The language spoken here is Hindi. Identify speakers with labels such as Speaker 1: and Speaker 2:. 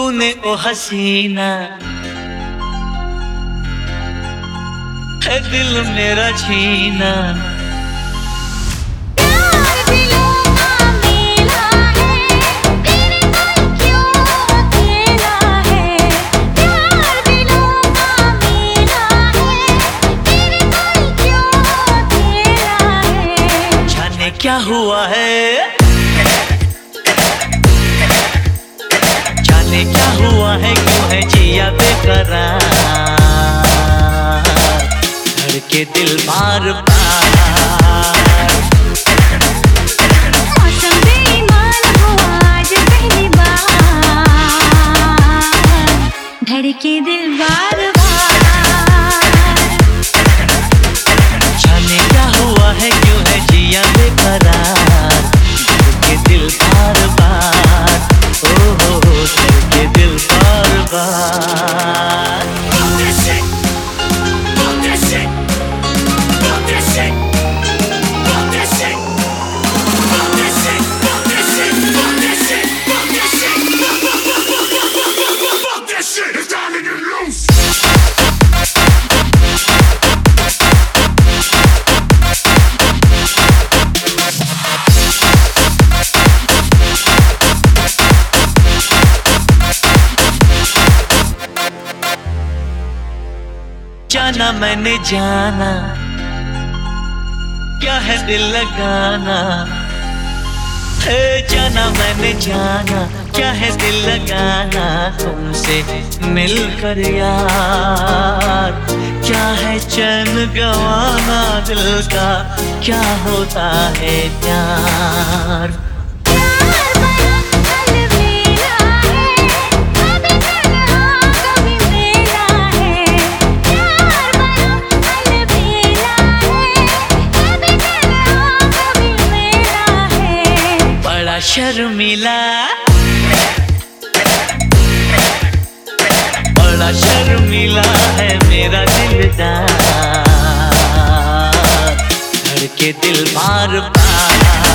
Speaker 1: तूने ओ हसीना है दिल मेरा छीना।
Speaker 2: प्यार दिलों का मेला है, तेरे कोई क्यों अकेला है। प्यार दिलों का मेला है, तेरे कोई क्यों अकेला है।
Speaker 1: जाने क्या हुआ है, जाने क्या हुआ है, क्यों है जिया बेकरार, धड़के दिल बार बार।
Speaker 2: मौसम बेईमान हुआ आज पहली बार, धड़के दिल बार बार।
Speaker 1: जाने क्या हुआ है, क्यों है जिया बेकरार, धड़के दिल बार बार। ओ हो धड़के दिल बार बार। जाना मैंने जाना, क्या है दिल लगाना है। जाना मैंने जाना, क्या है दिल लगाना, तुमसे मिलकर यार। क्या है चैन गवाना दिल का, क्या होता है प्यार।
Speaker 2: प्यार बड़ा अलबेला है, कभी तन्हा कभी मेला है। प्यार बड़ा अलबेला है, कभी तन्हा कभी मेला है।
Speaker 1: बड़ा शर्मिला, बड़ा शर्मिला है मेरा दिलदार, धड़के दिल बार बार।